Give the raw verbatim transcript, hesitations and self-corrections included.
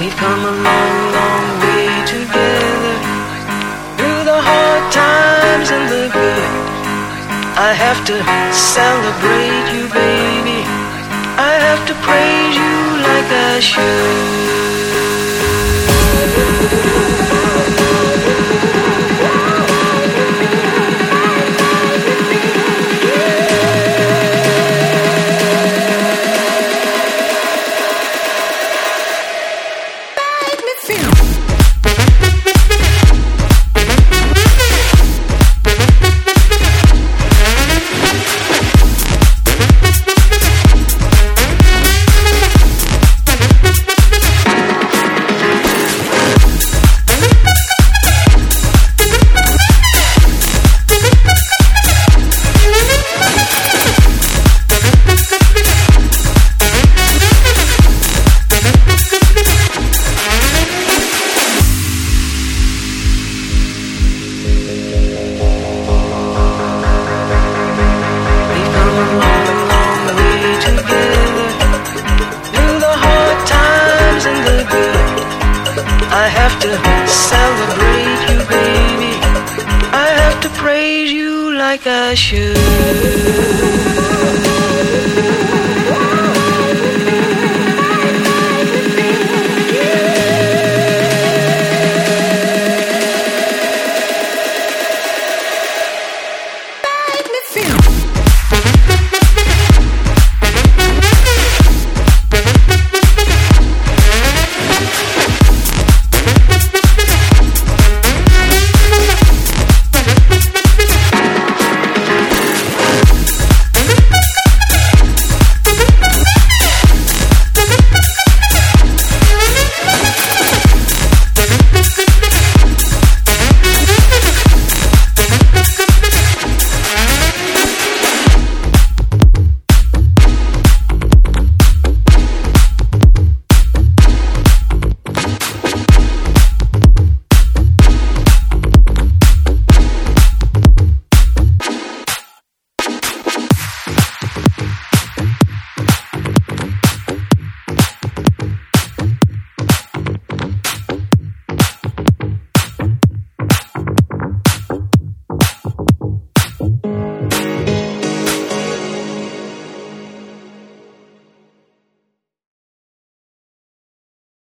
We've come a long, long way together, through the hard times and the good. I have to celebrate you, baby. I have to praise you like I should. I have to celebrate you, baby. I have to praise you like I should.